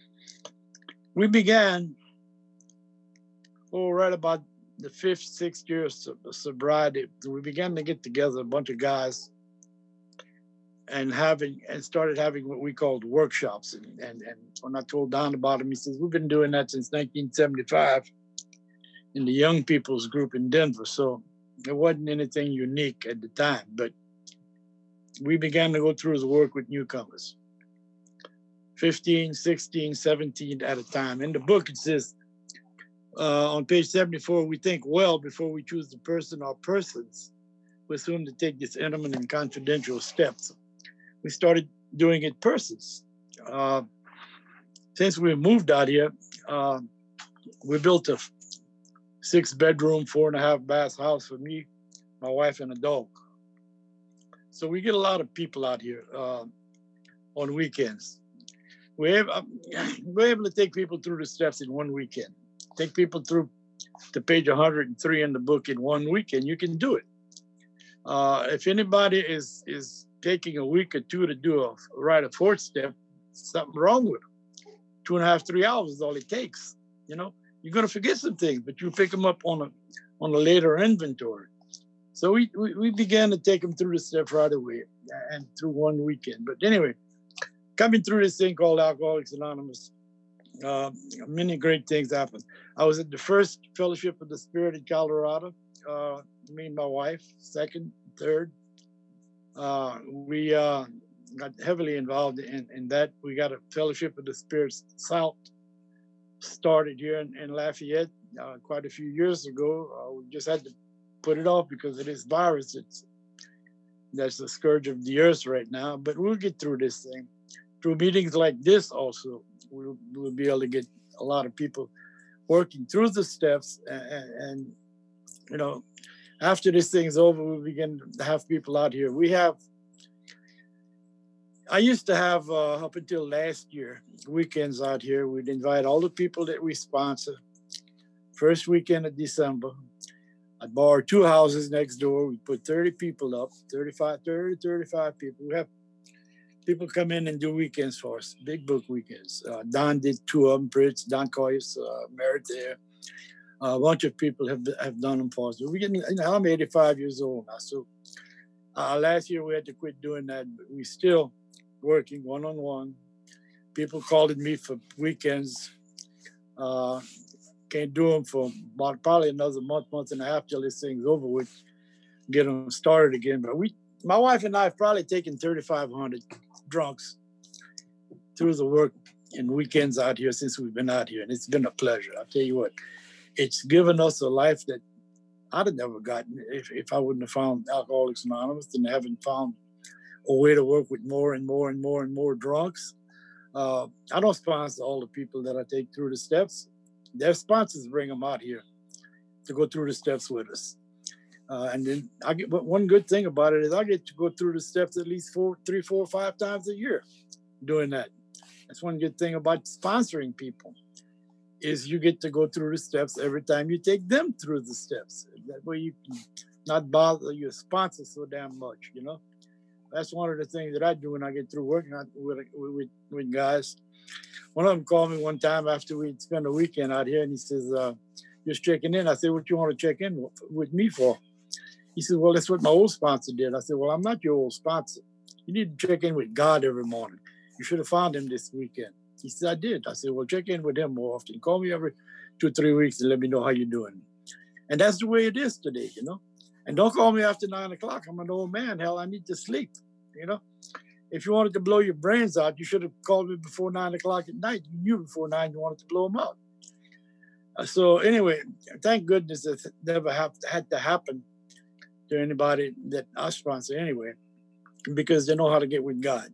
we began, oh, right about the fifth, sixth year of sobriety. We began to get together, a bunch of guys, and having and started having what we called workshops. And, and, and when I told Don about him, he says, we've been doing that since nineteen seventy-five in the young people's group in Denver. So it wasn't anything unique at the time, but we began to go through the work with newcomers, fifteen, sixteen, seventeen at a time. In the book, it says, uh, on page seventy-four, we think well before we choose the person or persons with whom to take this intimate and confidential steps. We started doing it persons. Uh, since we moved out here, uh, we built a six bedroom, four and a half bath house for me, my wife, and a dog. So we get a lot of people out here uh, on weekends. We're able, we're able to take people through the steps in one weekend. Take people through to page one hundred three in the book in one weekend. You can do it. Uh, if anybody is is taking a week or two to do a write a fourth step, something wrong with them. Two and a half, three hours is all it takes. You know, you're gonna forget some things, but you pick them up on a on a later inventory. So we, we we began to take them through the steps right away and through one weekend. But anyway, coming through this thing called Alcoholics Anonymous, uh, many great things happened. I was at the first Fellowship of the Spirit in Colorado. Uh, me and my wife, second, third. Uh, we uh, got heavily involved in, in that. We got a Fellowship of the Spirit South started here in, in Lafayette uh, quite a few years ago. Uh, we just had to put it off because of this virus. It's that's the scourge of the earth right now. But we'll get through this thing. Through meetings like this also, we'll, we'll be able to get a lot of people working through the steps. And, and you know, after this thing's over, we'll begin to have people out here. We have, I used to have, uh, up until last year, weekends out here. We'd invite all the people that we sponsor. First weekend of December, I'd borrow two houses next door. We'd put thirty people up, thirty-five, thirty, thirty-five people. We have people come in and do weekends for us, big book weekends. Uh, Don did two of them, Fritz, Don Coyce, uh, married there. Uh, a bunch of people have have done them for us. We getting, you know, I'm eighty-five years old now, so uh, last year we had to quit doing that, but we still working one-on-one. People calling me for weekends. Uh, can't do them for about probably another month, month and a half till this thing's over with, get them started again. But we, my wife and I have probably taken thirty-five hundred drunks through the work and weekends out here since we've been out here. And it's been a pleasure. I'll tell you what, it's given us a life that I'd have never gotten if, if I wouldn't have found Alcoholics Anonymous and haven't found a way to work with more and more and more and more drunks. Uh, I don't sponsor all the people that I take through the steps. Their sponsors bring them out here to go through the steps with us. Uh, and then I get, but one good thing about it is I get to go through the steps at least four, three, four, five times a year doing that. That's one good thing about sponsoring people is you get to go through the steps every time you take them through the steps. That way you can not bother your sponsor so damn much, you know? That's one of the things that I do when I get through working with, with, with guys. One of them called me one time after we'd spent a weekend out here, and he says, uh, just checking in. I said, what you want to check in with me for? He said, well, that's what my old sponsor did. I said, well, I'm not your old sponsor. You need to check in with God every morning. You should have found him this weekend. He said, I did. I said, well, check in with him more often. Call me every two or three weeks and let me know how you're doing. And that's the way it is today, you know? And don't call me after nine o'clock. I'm an old man. Hell, I need to sleep, you know? If you wanted to blow your brains out, you should have called me before nine o'clock at night. You knew before nine you wanted to blow them out. Uh, so anyway, thank goodness it never have, had to happen to anybody that I sponsor anyway, because they know how to get with God.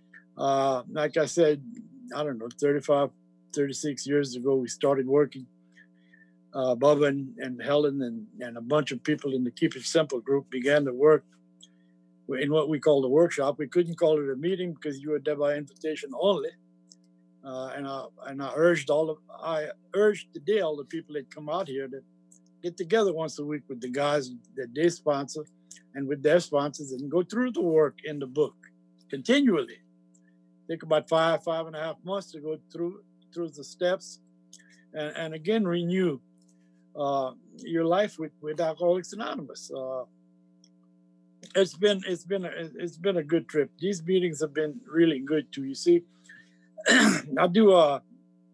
Uh, like I said, I don't know, thirty-five, thirty-six years ago, we started working. uh, Bubba and, and Helen and, and a bunch of people in the Keep It Simple group began to work in what we call the workshop. We couldn't call it a meeting because you were there by invitation only. Uh, and I and I urged all of I urged today all the people that come out here to get together once a week with the guys that they sponsor and with their sponsors and go through the work in the book continually. Take about five, five and a half months to go through through the steps and, and again renew uh, your life with, with Alcoholics Anonymous. Uh, it's been it's been a, it's been a good trip. These meetings have been really good too. You see, I do a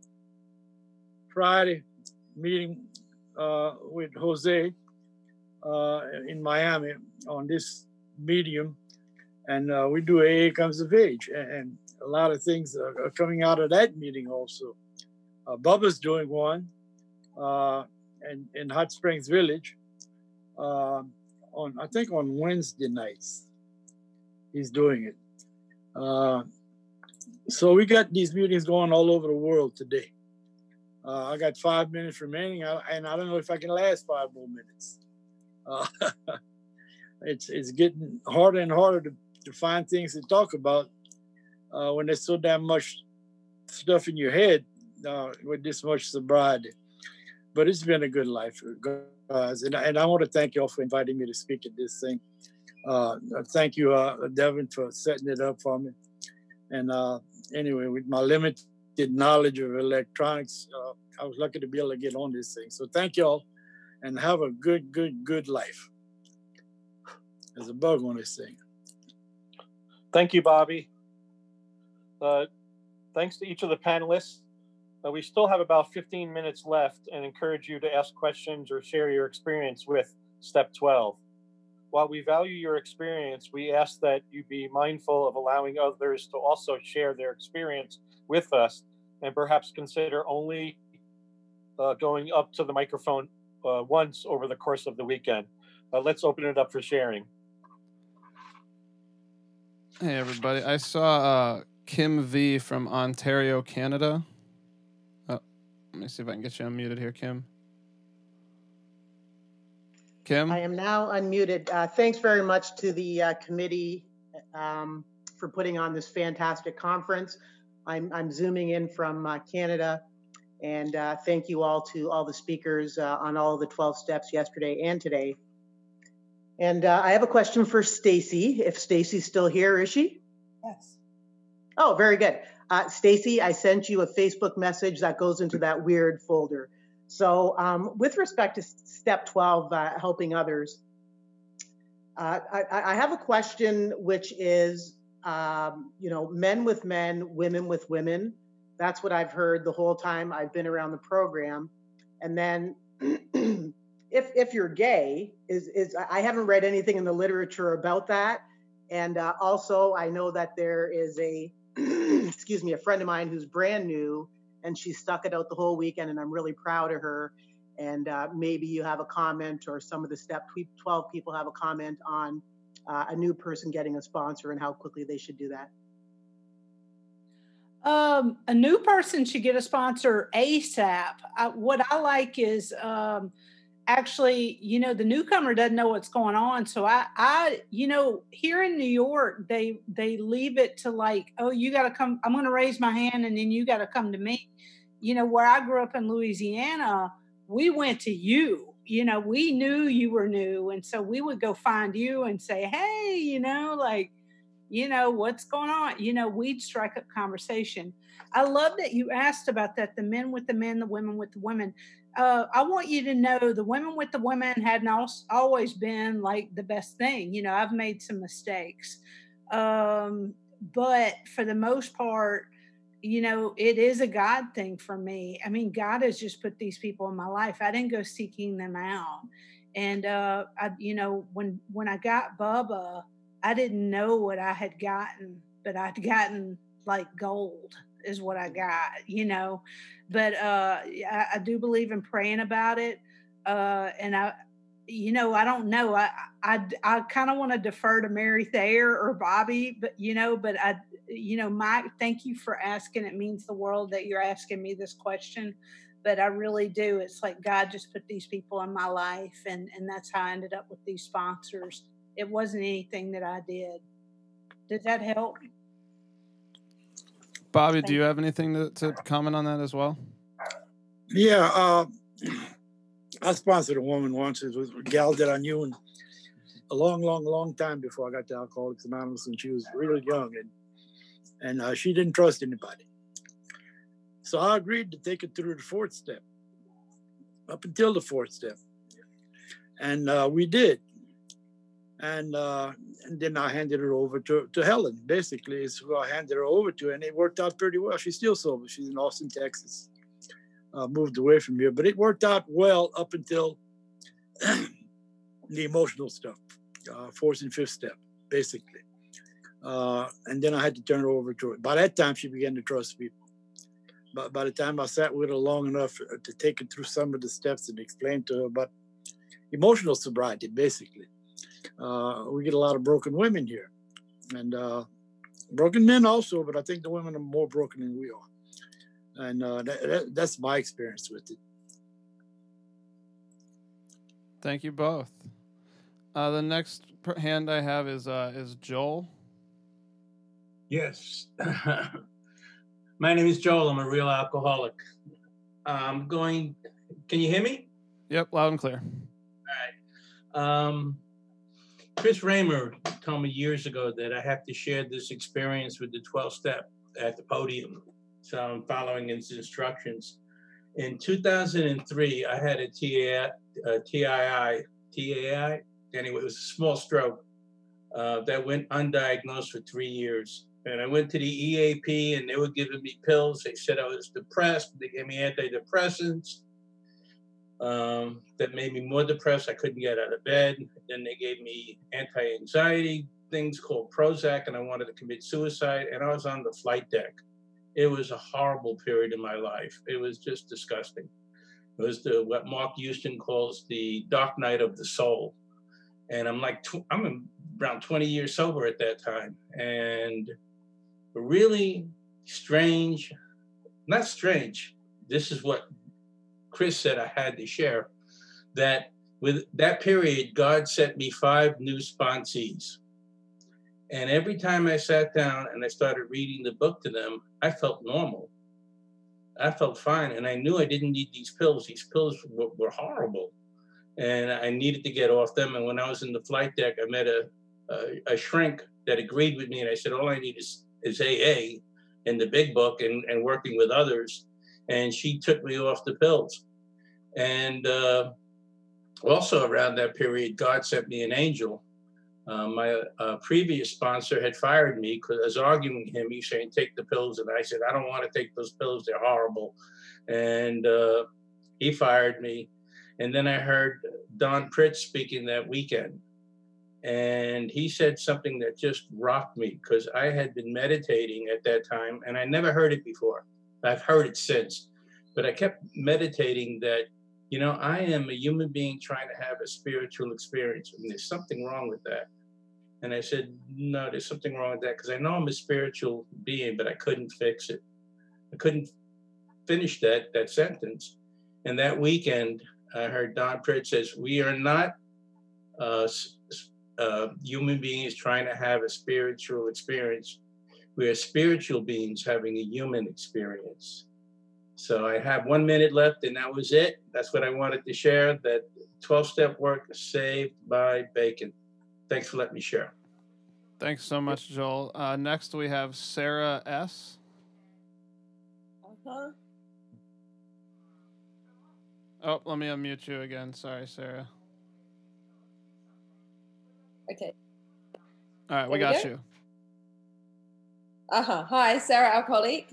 Friday meeting uh, with Jose uh, in Miami on this medium, and uh, we do A A Comes of Age, and, and a lot of things are, are coming out of that meeting also. Uh, Bubba's doing one uh, in, in Hot Springs Village uh, on, I think on Wednesday nights. He's doing it. Uh, so we got these meetings going all over the world today. Uh, I got five minutes remaining, and I don't know if I can last five more minutes. Uh, it's it's getting harder and harder to, to find things to talk about uh, when there's so damn much stuff in your head uh, with this much sobriety. But it's been a good life, guys. And, and I want to thank you all for inviting me to speak at this thing. Uh, thank you, uh, Devin, for setting it up for me. And uh, anyway, with my limited knowledge of electronics, uh, I was lucky to be able to get on this thing. So thank you all, and have a good, good, good life. There's a bug on this thing. Thank you, Bobby. Uh, thanks to each of the panelists. Uh, we still have about fifteen minutes left and encourage you to ask questions or share your experience with Step twelve. While we value your experience, we ask that you be mindful of allowing others to also share their experience with us, and perhaps consider only uh, going up to the microphone uh, once over the course of the weekend. Uh, let's open it up for sharing. Hey, everybody. I saw uh, Kim V from Ontario, Canada. Oh, let me see if I can get you unmuted here, Kim. Kim? I am now unmuted. Uh, thanks very much to the uh, committee um, for putting on this fantastic conference. I'm, I'm zooming in from uh, Canada, and uh, thank you all to all the speakers uh, on all of the twelve steps yesterday and today. And uh, I have a question for Stacy, if Stacy's still here, is she? Yes. Oh, very good. Uh, Stacy, I sent you a Facebook message that goes into that weird folder. So um, with respect to step twelve, uh, helping others, uh, I, I have a question which is, um, you know, men with men, women with women. That's what I've heard the whole time I've been around the program. And then if if you're gay, is is I haven't read anything in the literature about that. And uh, also I know that there is a, excuse me, a friend of mine who's brand new, and she stuck it out the whole weekend, and I'm really proud of her. And uh, maybe you have a comment, or some of the step twelve people have a comment on uh, a new person getting a sponsor and how quickly they should do that. Um, a new person should get a sponsor ASAP. I, what I like is um, actually, you know, the newcomer doesn't know what's going on. So I, I, you know, here in New York, they they leave it to like, oh, you got to come. I'm going to raise my hand, and then you got to come to me. You know, where I grew up in Louisiana, we went to you. You know, we knew you were new, and so we would go find you and say, hey, you know, like, you know, what's going on? You know, we'd strike up conversation. I love that you asked about that, the men with the men, the women with the women. Uh, I want you to know the women with the women hadn't always been like the best thing. You know, I've made some mistakes. Um, but for the most part, you know, it is a God thing for me. I mean, God has just put these people in my life. I didn't go seeking them out. And, uh, I, you know, when, when I got Bubba, I didn't know what I had gotten, but I'd gotten like gold is what I got, you know. But uh, I, I do believe in praying about it. Uh, and I, you know, I don't know. I I, I kind of want to defer to Mary Thayer or Bobby, but, you know, but I, you know, Mike, thank you for asking. It means the world that you're asking me this question. but I really do. It's like God just put these people in my life, and, and that's how I ended up with these sponsors. It wasn't anything that I did. Does that help? Bobby, Thank do you you. have anything to, to comment on that as well? Yeah, uh, I sponsored a woman once. It was a gal that I knew in a long, long, long time before I got to Alcoholics Anonymous, and she was really young, and and uh, she didn't trust anybody. So I agreed to take it through the fourth step, up until the fourth step, and uh, we did. And, uh, and then I handed her over to, to Helen, basically, is who I handed her over to, and it worked out pretty well. She's still sober. She's in Austin, Texas. Uh, moved away from here, but it worked out well up until the emotional stuff, uh, fourth and fifth step, basically. Uh, and then I had to turn her over to her. By that time, she began to trust people. But by the time I sat with her long enough to take her through some of the steps and explain to her about emotional sobriety, basically. Uh, we get a lot of broken women here, and uh, broken men also, but I think the women are more broken than we are. And uh, that, that, that's my experience with it. Thank you both. Uh, the next per- hand I have is uh, is Joel. Yes. My name is Joel. I'm a real alcoholic. I'm going, can you hear me? Yep, loud and clear. All right. Um, Chris Raymer told me years ago that I have to share this experience with the twelve step at the podium. So I'm following his instructions. In two thousand three, I had a T A I, uh, T I I, T A I, anyway, it was a small stroke uh, that went undiagnosed for three years. And I went to the E A P, and they were giving me pills. They said I was depressed. They gave me antidepressants um, that made me more depressed. I couldn't get out of bed. Then they gave me anti-anxiety things called Prozac, and I wanted to commit suicide. And I was on the flight deck. It was a horrible period in my life. It was just disgusting. It was the what Mark Houston calls the dark night of the soul. And I'm like, tw- I'm around twenty years sober at that time. And really strange, not strange, this is what Chris said I had to share, that with that period, God sent me five new sponsees. And every time I sat down and I started reading the book to them, I felt normal. I felt fine. And I knew I didn't need these pills. These pills were, were horrible. And I needed to get off them. And when I was in the flight deck, I met a, a, a shrink that agreed with me. And I said, all I need is, is A A in the big book and, and working with others. And she took me off the pills. And uh, also around that period, God sent me an angel. Uh, my uh, previous sponsor had fired me because I was arguing with him. He's saying, take the pills. And I said, I don't want to take those pills. They're horrible. And uh, he fired me. And then I heard Don Pritz speaking that weekend. And he said something that just rocked me because I had been meditating at that time and I never heard it before. I've heard it since. But I kept meditating that, you know, I am a human being trying to have a spiritual experience. And there's something wrong with that. And I said, no, there's something wrong with that because I know I'm a spiritual being, but I couldn't fix it. I couldn't finish that that sentence. And that weekend, I heard Don Pritz says, we are not uh, uh, human beings trying to have a spiritual experience. We are spiritual beings having a human experience. So I have one minute left, and that was it. That's what I wanted to share, that twelve-step work saved by bacon. Thanks for letting me share. Thanks so much, Joel. Uh, next, we have Sarah S. Uh-huh. Oh, let me unmute you again. Sorry, Sarah. Okay. All right, There we we got go. you. Uh-huh. Hi, Sarah, alcoholic.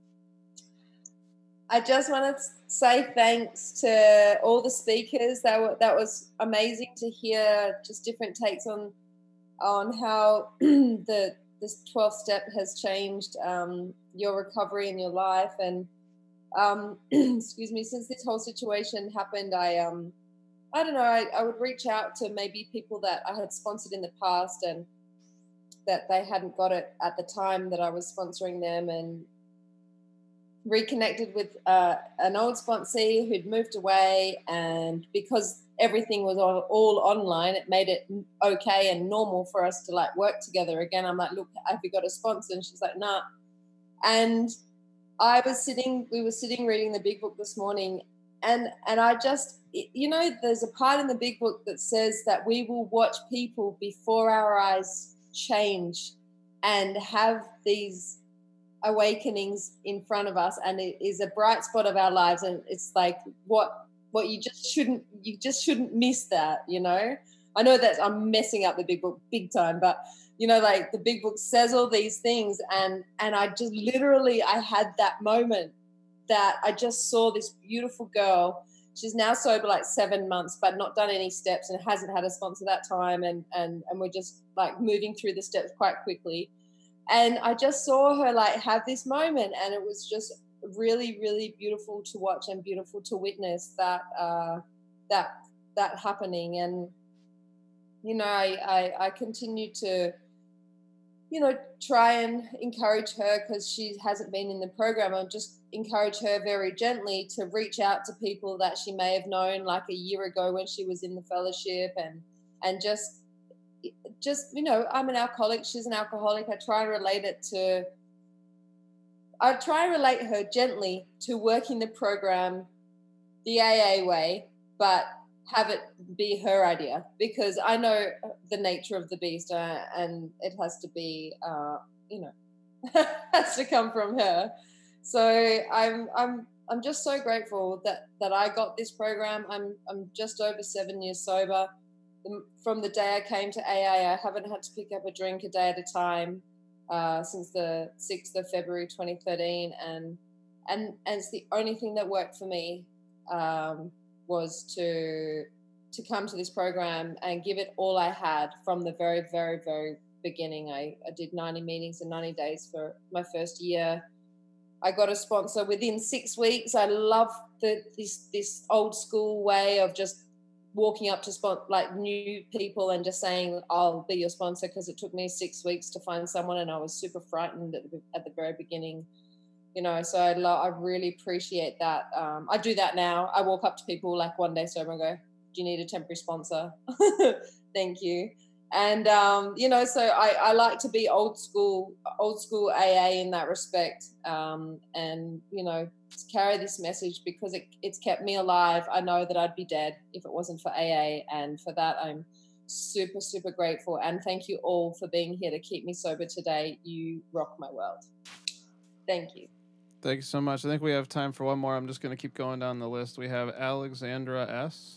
I just want to say thanks to all the speakers. That were, that was amazing to hear just different takes on on how the this twelfth step has changed um, your recovery in your life. And um, excuse me, since this whole situation happened, I um I don't know, I, I would reach out to maybe people that I had sponsored in the past and that they hadn't got it at the time that I was sponsoring them, and reconnected with uh, an old sponsee who'd moved away, and because everything was all, all online, it made it okay and normal for us to like work together again. I'm like, look, have you got a sponsor? And she's like, nah. And I was sitting, we were sitting reading the Big Book this morning, and and I just, you know, there's a part in the Big Book that says that we will watch people before our eyes change and have these awakenings in front of us, and it is a bright spot of our lives. And it's like what what you just shouldn't you just shouldn't miss that, you know. I know that I'm messing up the Big Book big time, but you know, like the Big Book says all these things, and and I just literally I had that moment that I just saw this beautiful girl. She's now sober like seven months, but not done any steps and hasn't had a sponsor that time, and and and we're just like moving through the steps quite quickly. And I just saw her like have this moment, and it was just really, really beautiful to watch and beautiful to witness that uh, that that happening. And you know, I, I I continue to, you know, try and encourage her, because she hasn't been in the program. I just encourage her very gently to reach out to people that she may have known like a year ago when she was in the fellowship, and and just just, you know, I'm an alcoholic, she's an alcoholic. I try and relate it to, I try and relate her gently to working the program the A A way, but have it be her idea, because I know the nature of the beast, uh, and it has to be, uh, you know, has to come from her. So I'm I'm I'm just so grateful that that I got this program. I'm I'm just over seven years sober. From the day I came to A A, I haven't had to pick up a drink a day at a time uh, since the sixth of February twenty thirteen, and and and it's the only thing that worked for me um, was to to come to this program and give it all I had from the very, very, very beginning. I, I did ninety meetings in ninety days for my first year. I got a sponsor within six weeks. I love the, this this old school way of just walking up to spot like new people and just saying, I'll be your sponsor, because it took me six weeks to find someone, and I was super frightened at the, at the very beginning, you know. So I love, I really appreciate that. Um, I do that now. I walk up to people like one day sober and go, do you need a temporary sponsor? Thank you. And, um, you know, so I, I like to be old school, old school A A in that respect. Um, and, you know, to carry this message, because it, it's kept me alive. I know that I'd be dead if it wasn't for A A. And for that, I'm super, super grateful. And thank you all for being here to keep me sober today. You rock my world. Thank you. Thank you so much. I think we have time for one more. I'm just going to keep going down the list. We have Alexandra S.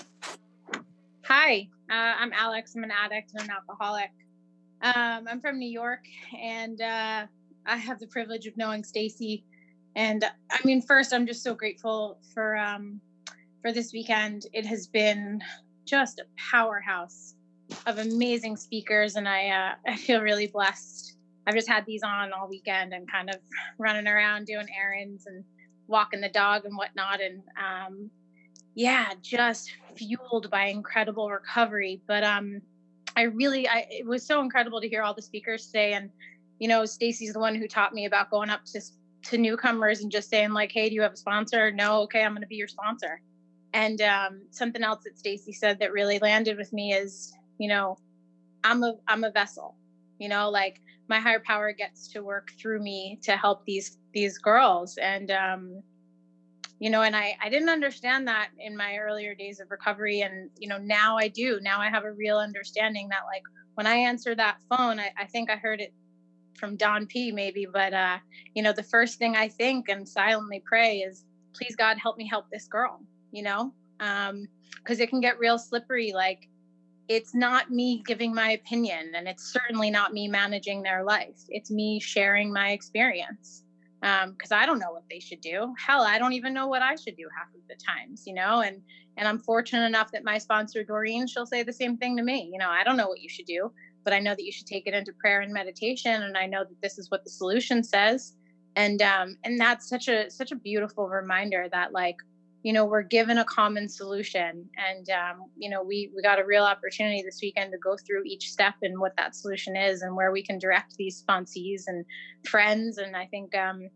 Hi, uh, I'm Alex. I'm an addict and an alcoholic. Um, I'm from New York, and uh, I have the privilege of knowing Stacy. And I mean, first, I'm just so grateful for um, for this weekend. It has been just a powerhouse of amazing speakers, and I uh, I feel really blessed. I've just had these on all weekend and kind of running around doing errands and walking the dog and whatnot, and um, yeah, just fueled by incredible recovery. But um, I really, I it was so incredible to hear all the speakers today. And you know, Stacy's the one who taught me about going up to to newcomers and just saying like, "Hey, do you have a sponsor?" "No." "Okay, I'm going to be your sponsor." And um, something else that Stacy said that really landed with me is, you know, I'm a I'm a vessel. You know, like my higher power gets to work through me to help these these girls. And um, you know, and I, I didn't understand that in my earlier days of recovery. And, you know, now I do. Now I have a real understanding that, like, when I answer that phone, I, I think I heard it from Don P maybe, but, uh, you know, the first thing I think and silently pray is, please, God, help me help this girl, you know, um, because it can get real slippery. Like, it's not me giving my opinion, and it's certainly not me managing their life. It's me sharing my experience. Um, cause I don't know what they should do. Hell, I don't even know what I should do half of the times, you know, and, and I'm fortunate enough that my sponsor, Doreen, she'll say the same thing to me. You know, I don't know what you should do, but I know that you should take it into prayer and meditation. And I know that this is what the solution says. And, um, and that's such a, such a beautiful reminder that, like, you know, we're given a common solution, and, um, you know, we, we got a real opportunity this weekend to go through each step and what that solution is and where we can direct these sponsees and friends. And I think, um,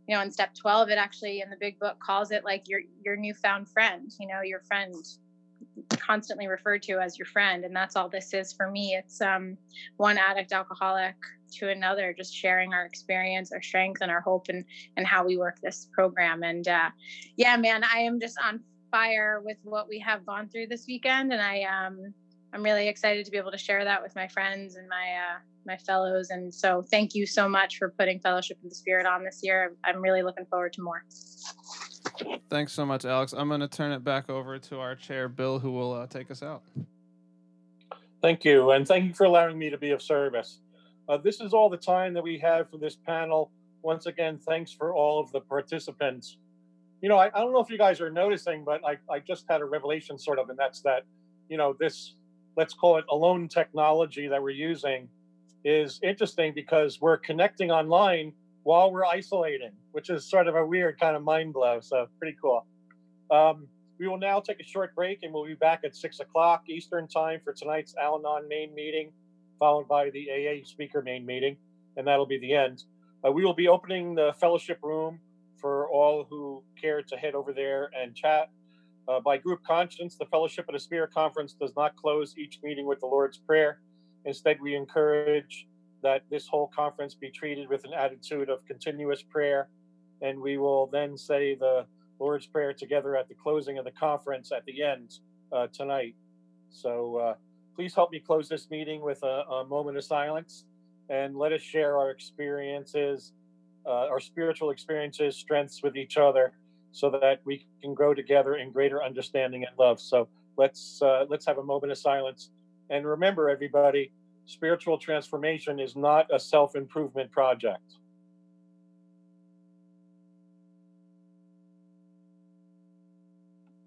you know, in step twelve, it actually in the big book calls it like your your newfound friend, you know, your friend constantly referred to as your friend. And that's all this is for me. It's um, one addict alcoholic to another, just sharing our experience, our strength, and our hope, and and how we work this program. And uh, yeah, man, I am just on fire with what we have gone through this weekend, and I um I'm really excited to be able to share that with my friends and my uh, my fellows. And so, thank you so much for putting Fellowship of the Spirit on this year. I'm really looking forward to more. Thanks so much, Alex. I'm going to turn it back over to our chair, Bill, who will uh, take us out. Thank you, and thank you for allowing me to be of service. Uh, this is all the time that we have for this panel. Once again, thanks for all of the participants. You know, I, I don't know if you guys are noticing, but I, I just had a revelation sort of, and that's that, you know, this, let's call it alone technology that we're using is interesting because we're connecting online while we're isolating, which is sort of a weird kind of mind blow. So pretty cool. Um, we will now take a short break and we'll be back at six o'clock Eastern time for tonight's Al-Anon main meeting, followed by the A A speaker main meeting, and that'll be the end. Uh, we will be opening the fellowship room for all who care to head over there and chat. Uh, by group conscience, the Fellowship of the Spirit Conference does not close each meeting with the Lord's Prayer. Instead, we encourage that this whole conference be treated with an attitude of continuous prayer, and we will then say the Lord's Prayer together at the closing of the conference at the end uh, tonight. So uh, please help me close this meeting with a, a moment of silence, and let us share our experiences, uh, our spiritual experiences, strengths with each other, so that we can grow together in greater understanding and love. So let's uh, let's have a moment of silence. And remember, everybody, spiritual transformation is not a self-improvement project.